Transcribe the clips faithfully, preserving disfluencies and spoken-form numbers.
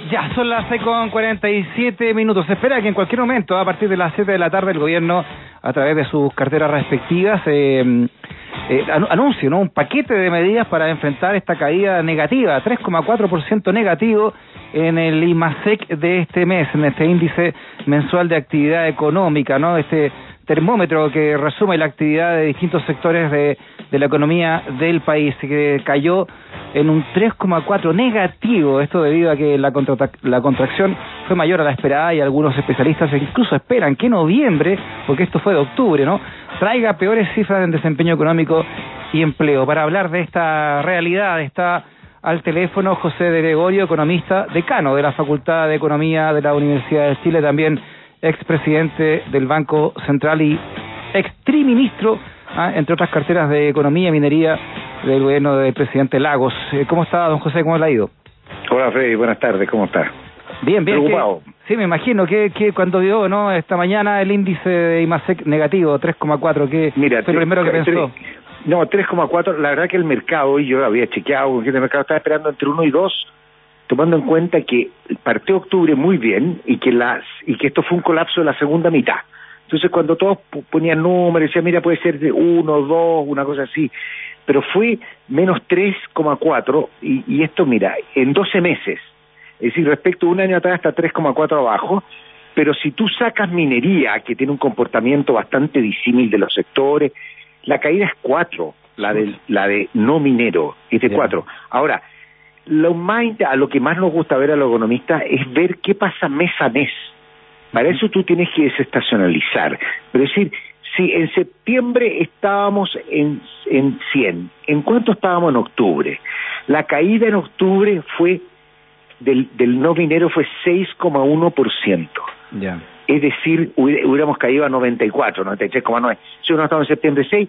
Ya, son las seis con cuarenta y siete minutos. Se espera que en cualquier momento, a partir de las siete de la tarde, el gobierno, a través de sus carteras respectivas, eh, eh, anuncie, ¿no?, un paquete de medidas para enfrentar esta caída negativa, tres coma cuatro por ciento negativo en el IMASEC de este mes, en este índice mensual de actividad económica, ¿no?, este termómetro que resume la actividad de distintos sectores de, de la economía del país, que cayó en un tres coma cuatro negativo, esto debido a que la, contra, la contracción fue mayor a la esperada y algunos especialistas incluso esperan que noviembre, porque esto fue de octubre, ¿no?, traiga peores cifras en desempeño económico y empleo. Para hablar de esta realidad está al teléfono José de Gregorio, economista, decano de la Facultad de Economía de la Universidad de Chile, también expresidente del Banco Central y extriministro, ¿ah?, entre otras carteras de Economía y Minería del gobierno del presidente Lagos. ¿Cómo está, don José? ¿Cómo le ha ido? Hola, Freddy, buenas tardes, ¿cómo está? Bien, bien. Preocupado. Que, sí, me imagino que, que cuando vio, ¿no?, esta mañana el índice de IMASEC negativo, tres coma cuatro, ¿qué Mira, fue lo primero que pensó? No, tres coma cuatro, la verdad que el mercado, y yo había chequeado, el mercado estaba esperando entre uno y dos, tomando en cuenta que partió octubre muy bien y que las y que esto fue un colapso de la segunda mitad. Entonces, cuando todos ponían números, decían, mira, puede ser de uno, dos, una cosa así, pero fue menos tres coma cuatro, y, y esto, mira, en doce meses, es decir, respecto a un año atrás está tres coma cuatro abajo, pero si tú sacas minería, que tiene un comportamiento bastante disímil de los sectores, la caída es cuatro, la de, la de no minero, es de cuatro. Ahora, lo más, a lo que más nos gusta ver a los economistas es ver qué pasa mes a mes. Para eso tú tienes que desestacionalizar. Pero es decir, si en septiembre estábamos en, en cien, ¿en cuánto estábamos en octubre? La caída en octubre fue del, del no minero fue seis coma uno por ciento. Ya. Es decir, hubiéramos caído a noventa y cuatro, noventa y tres coma nueve. Si uno estaba en septiembre seis,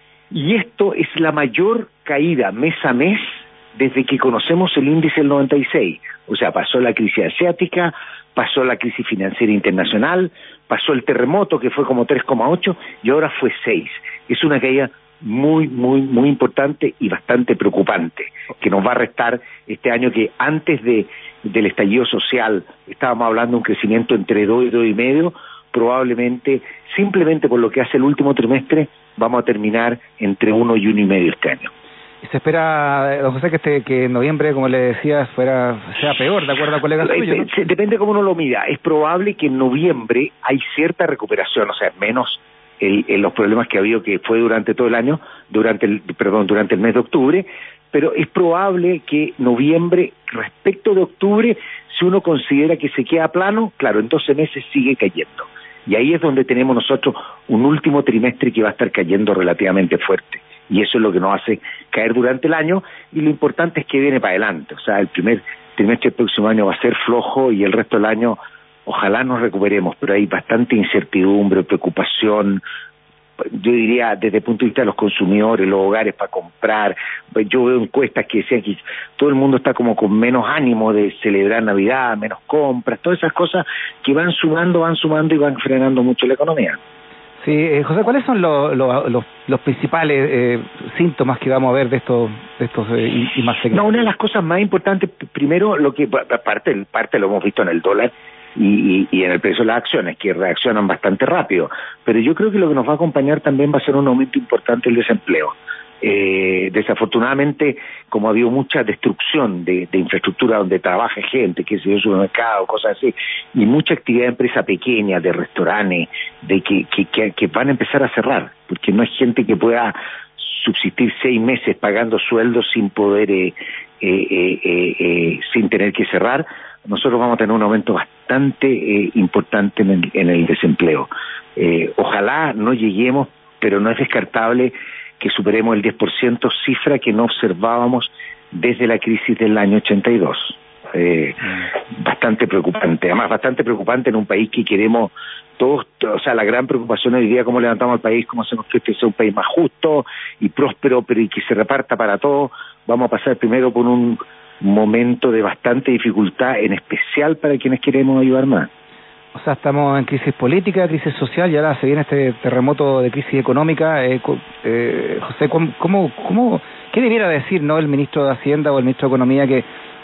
y esto es la mayor caída mes a mes desde que conocemos el índice del noventa y seis. O sea, pasó la crisis asiática, pasó la crisis financiera internacional, pasó el terremoto que fue como tres coma ocho y ahora fue seis. Es una caída muy, muy, muy importante y bastante preocupante, que nos va a restar este año, que antes de del estallido social estábamos hablando de un crecimiento entre dos y dos y medio, probablemente, simplemente por lo que hace el último trimestre, vamos a terminar entre uno y uno y medio este año. Se espera, don José, que este que en noviembre, como le decía, fuera sea peor, de acuerdo a colegas suyos, ¿no? Depende cómo uno lo mida. Es probable que en noviembre hay cierta recuperación, o sea, menos el, el, los problemas que ha habido, que fue durante todo el año, durante el, perdón, durante el mes de octubre, pero es probable que noviembre, respecto de octubre, si uno considera que se queda plano, claro, en doce meses sigue cayendo. Y ahí es donde tenemos nosotros un último trimestre que va a estar cayendo relativamente fuerte. Y eso es lo que nos hace caer durante el año, y lo importante es que viene para adelante. O sea, el primer trimestre del próximo año va a ser flojo y el resto del año ojalá nos recuperemos, pero hay bastante incertidumbre, preocupación, yo diría desde el punto de vista de los consumidores, los hogares para comprar. Yo veo encuestas que decían que todo el mundo está como con menos ánimo de celebrar Navidad, menos compras, todas esas cosas que van sumando, van sumando y van frenando mucho la economía. Sí, eh, José, ¿cuáles son los, los, los, los principales eh, síntomas que vamos a ver de estos de estos eh, IMASEC? No, una de las cosas más importantes, primero, lo que parte, parte lo hemos visto en el dólar y, y, y en el precio de las acciones, que reaccionan bastante rápido, pero yo creo que lo que nos va a acompañar también va a ser un aumento importante del desempleo. Eh, desafortunadamente, como ha habido mucha destrucción de, de infraestructura donde trabaja gente, que se dio supermercado, cosas así, y mucha actividad de empresa pequeña, de restaurantes, de que, que, que, que van a empezar a cerrar, porque no hay gente que pueda subsistir seis meses pagando sueldos sin poder, eh, eh, eh, eh, eh, sin tener que cerrar. Nosotros vamos a tener un aumento bastante eh, importante en el, en el desempleo. Eh, ojalá no lleguemos, pero no es descartable que superemos el diez por ciento, cifra que no observábamos desde la crisis del año ochenta y dos. Eh, mm. Bastante preocupante, además bastante preocupante en un país que queremos todos, o sea, la gran preocupación hoy día, cómo levantamos al país, cómo hacemos que este sea un país más justo y próspero, pero y que se reparta para todos. Vamos a pasar primero por un momento de bastante dificultad, en especial para quienes queremos ayudar más. O sea, estamos en crisis política, crisis social, y ahora se viene este terremoto de crisis económica. Eh, eh, José, ¿cómo, cómo, ¿qué debiera decir, no, el ministro de Hacienda o el ministro de Economía, que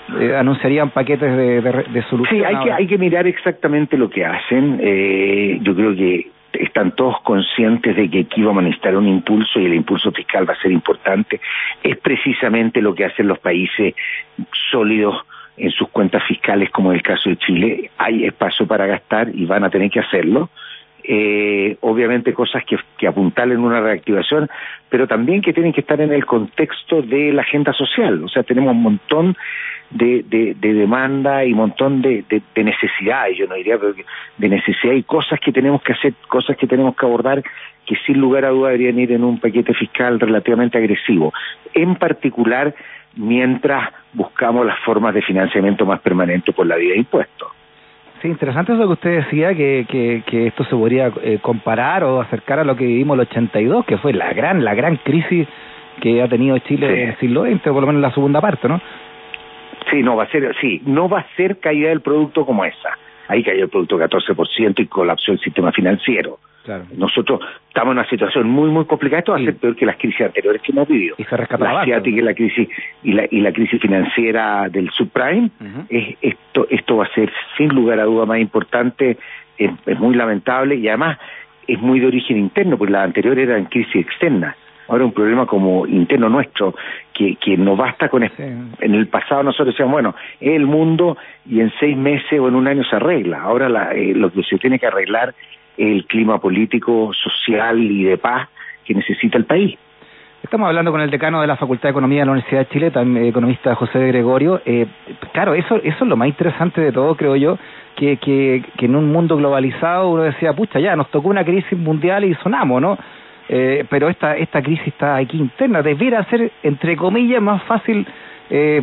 eh, anunciarían paquetes de, de, de solución. Sí, hay que, hay que mirar exactamente lo que hacen. Eh, yo creo que están todos conscientes de que aquí vamos a necesitar un impulso y el impulso fiscal va a ser importante. Es precisamente lo que hacen los países sólidos en sus cuentas fiscales, como en el caso de Chile. Hay espacio para gastar y van a tener que hacerlo. Eh, obviamente cosas que, que apuntalen una reactivación, pero también que tienen que estar en el contexto de la agenda social. O sea, tenemos un montón de, de, de demanda y un montón de, de, de necesidades, yo no diría, pero de necesidad y cosas que tenemos que hacer, cosas que tenemos que abordar, que sin lugar a duda deberían ir en un paquete fiscal relativamente agresivo. En particular, mientras buscamos las formas de financiamiento más permanente por la vía de impuestos. Sí, interesante eso que usted decía, que, que, que esto se podría eh, comparar o acercar a lo que vivimos el ochenta y dos, que fue la gran la gran crisis que ha tenido Chile sí. en el siglo veinte, por lo menos en la segunda parte, ¿no? Sí, no va a ser, sí, no va a ser caída del producto como esa. Ahí cayó el producto catorce por ciento y colapsó el sistema financiero. Claro. Nosotros estamos en una situación muy, muy complicada. Esto va sí. a ser peor que las crisis anteriores que hemos vivido. Y se la asiática y la crisis y la, y la crisis financiera del subprime. Uh-huh. Es, esto, esto va a ser sin lugar a duda más importante. Es, es muy lamentable y además es muy de origen interno, porque las anteriores eran crisis externas. Ahora un problema como interno nuestro, que, que no basta con... Sí. En el pasado nosotros decíamos, bueno, es el mundo y en seis meses o en un año se arregla. Ahora la, eh, lo que se tiene que arreglar es el clima político, social y de paz que necesita el país. Estamos hablando con el decano de la Facultad de Economía de la Universidad de Chile, también economista José de Gregorio. Eh, claro, eso eso es lo más interesante de todo, creo yo, que, que, que en un mundo globalizado uno decía, pucha, ya, nos tocó una crisis mundial y sonamos, ¿no? Eh, pero esta esta crisis está aquí interna. Debiera ser, entre comillas, más fácil eh,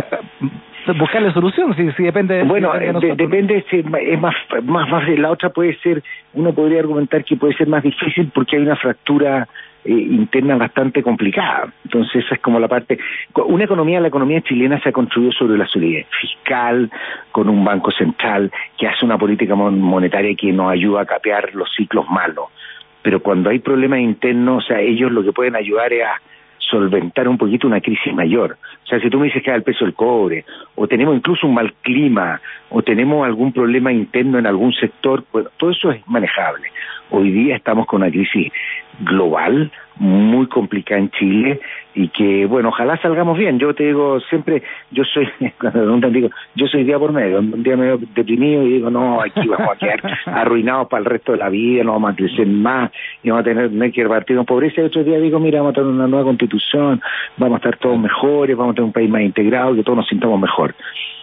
buscarle solución, si, si depende, bueno, si depende de nosotros. Depende, si es más, más fácil. La otra puede ser, uno podría argumentar que puede ser más difícil porque hay una fractura eh, interna bastante complicada. Entonces esa es como la parte. Una economía, la economía chilena se ha construido sobre la solidez fiscal, con un banco central que hace una política monetaria que nos ayuda a capear los ciclos malos. Pero cuando hay problemas internos, o sea, ellos lo que pueden ayudar es a solventar un poquito una crisis mayor. O sea, si tú me dices que da el peso del cobre, o tenemos incluso un mal clima, o tenemos algún problema interno en algún sector, pues todo eso es manejable. Hoy día estamos con una crisis global, muy complicada en Chile, y que, bueno, ojalá salgamos bien. Yo te digo siempre, yo soy, cuando digo, yo soy día por medio, un día medio deprimido y digo, no, aquí vamos a quedar arruinados para el resto de la vida, no vamos a crecer más, y vamos a tener, tener que repartir con pobreza, y otro día digo, mira, vamos a tener una nueva constitución, vamos a estar todos mejores, vamos a tener un país más integrado, que todos nos sintamos mejor.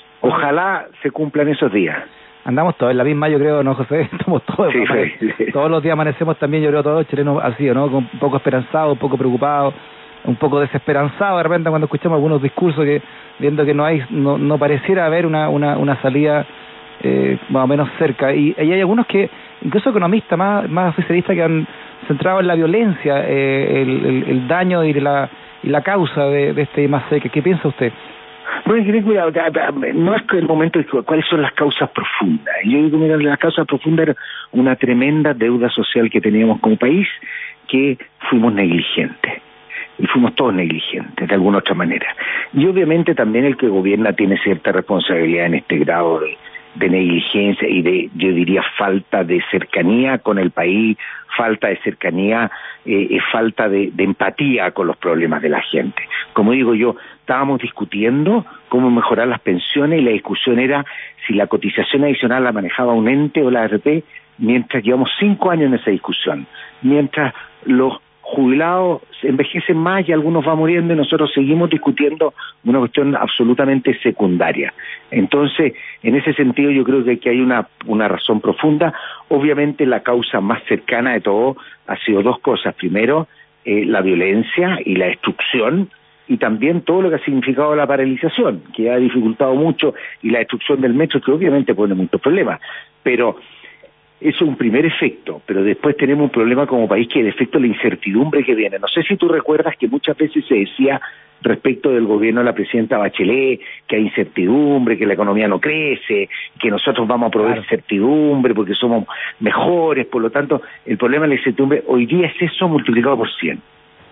Ojalá se cumplan esos días. Andamos todos en la misma, yo creo, ¿no, José? Estamos todos, sí, sí. todos los días amanecemos también, yo creo, todos los chilenos así, ¿no? Un poco esperanzados, un poco preocupados, un poco desesperanzados de repente cuando escuchamos algunos discursos que, viendo que no hay, no, no pareciera haber una, una, una salida eh, más o menos cerca. Y, y hay algunos que, incluso economistas más, más oficialistas, que han centrado en la violencia, eh, el, el, el daño y la, y la causa de, de este I más C. ¿Qué piensa usted? Bueno, cuidado, no es que el momento de cuáles son las causas profundas. Yo digo, mira, las causas profundas era una tremenda deuda social que teníamos como país, que fuimos negligentes. Y fuimos todos negligentes, de alguna otra manera. Y obviamente también el que gobierna tiene cierta responsabilidad en este grado de, de negligencia y de, yo diría, falta de cercanía con el país, falta de cercanía, eh, falta de, de empatía con los problemas de la gente. Como digo yo, estábamos discutiendo cómo mejorar las pensiones y la discusión era si la cotización adicional la manejaba un ente o la A R P, mientras llevamos cinco años en esa discusión, mientras los jubilados envejecen más y algunos van muriendo y nosotros seguimos discutiendo una cuestión absolutamente secundaria. Entonces, en ese sentido yo creo que aquí hay una, una razón profunda. Obviamente la causa más cercana de todo ha sido dos cosas. Primero, eh, la violencia y la destrucción, y también todo lo que ha significado la paralización, que ha dificultado mucho, y la destrucción del metro, que obviamente pone muchos problemas. Pero eso es un primer efecto, pero después tenemos un problema como país que es el efecto de la incertidumbre que viene. No sé si tú recuerdas que muchas veces se decía respecto del gobierno de la presidenta Bachelet que hay incertidumbre, que la economía no crece, que nosotros vamos a proveer claro. certidumbre porque somos mejores, por lo tanto, el problema de la incertidumbre hoy día es eso multiplicado por cien.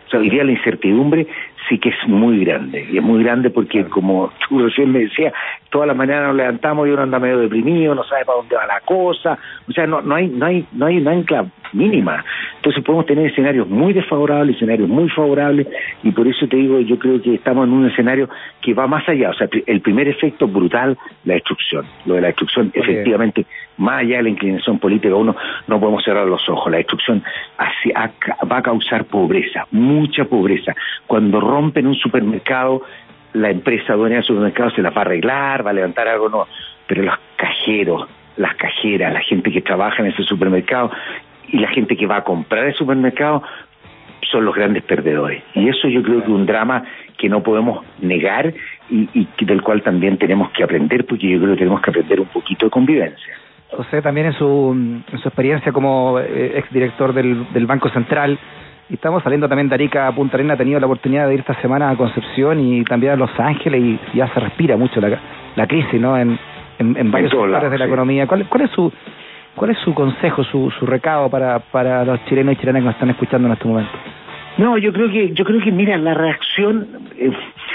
O sea, hoy día la incertidumbre sí que es muy grande, y es muy grande porque, como tú recién me decías, toda la mañana nos levantamos y uno anda medio deprimido, no sabe para dónde va la cosa, o sea, no, no hay, no hay, no hay una ancla mínima. Entonces podemos tener escenarios muy desfavorables, escenarios muy favorables, y por eso te digo, yo creo que estamos en un escenario que va más allá. O sea, el primer efecto brutal, la destrucción. Lo de la destrucción, okay, efectivamente, más allá de la inclinación política, uno no podemos cerrar los ojos. La destrucción hacia, va a causar pobreza, mucha pobreza. Cuando rompen un supermercado, la empresa dueña del supermercado se la va a arreglar, va a levantar algo, no. Pero los cajeros, las cajeras, la gente que trabaja en ese supermercado y la gente que va a comprar el supermercado son los grandes perdedores. Y eso yo creo que es un drama que no podemos negar y, y del cual también tenemos que aprender, porque yo creo que tenemos que aprender un poquito de convivencia. José, también en su, en su experiencia como eh, exdirector del, del Banco Central, y estamos saliendo también de Arica a Punta Arenas, ha tenido la oportunidad de ir esta semana a Concepción y también a Los Ángeles, y ya se respira mucho la, la crisis, ¿no? En, en, en varios sectores de la sí. economía. ¿Cuál, cuál es su cuál es su consejo, su, su recado para, para los chilenos y chilenas que nos están escuchando en este momento? No, yo creo que, yo creo que mira, la reacción eh,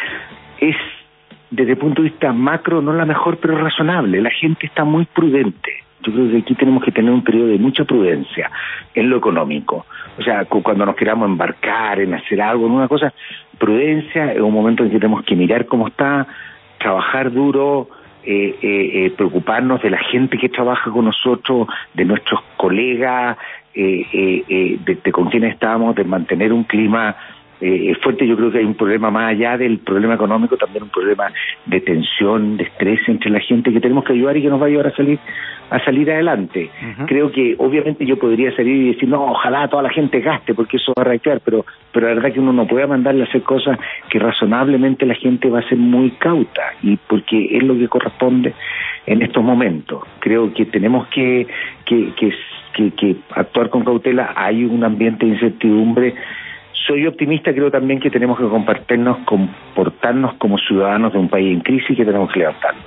es, desde el punto de vista macro, no la mejor, pero razonable. La gente está muy prudente. Yo creo que aquí tenemos que tener un periodo de mucha prudencia en lo económico. O sea, cuando nos queramos embarcar en hacer algo, en una cosa, prudencia es un momento en que tenemos que mirar cómo está, trabajar duro, eh, eh, eh, preocuparnos de la gente que trabaja con nosotros, de nuestros colegas, eh, eh, eh, de, de con quienes estamos, de mantener un clima eh, fuerte. Yo creo que hay un problema más allá del problema económico, también un problema de tensión, de estrés entre la gente que tenemos que ayudar y que nos va a ayudar a salir a salir adelante. Uh-huh. Creo que obviamente yo podría salir y decir, no, ojalá toda la gente gaste porque eso va a reactivar, pero pero la verdad que uno no puede mandarle a hacer cosas que razonablemente la gente va a ser muy cauta, y porque es lo que corresponde en estos momentos. Creo que tenemos que que que, que, que actuar con cautela. Hay un ambiente de incertidumbre. Soy optimista, creo también que tenemos que compartirnos, comportarnos como ciudadanos de un país en crisis y que tenemos que levantarnos.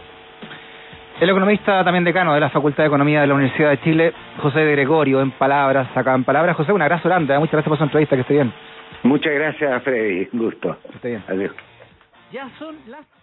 El economista, también decano de la Facultad de Economía de la Universidad de Chile, José de Gregorio, en palabras, acá en palabras. José, un abrazo grande, muchas gracias por su entrevista, que esté bien. Muchas gracias, Freddy, un gusto. Que esté bien. Adiós. Ya son las